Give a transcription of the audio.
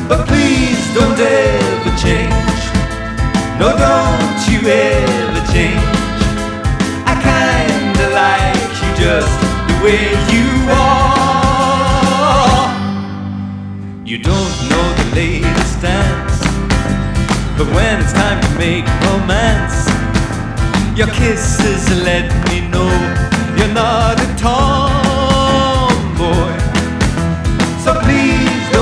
but please don't ever change. No, don't you ever change. I kinda like you just the way you are. You don't know the latest dance, but when it's time to make romance, your kisses let me know you're not at all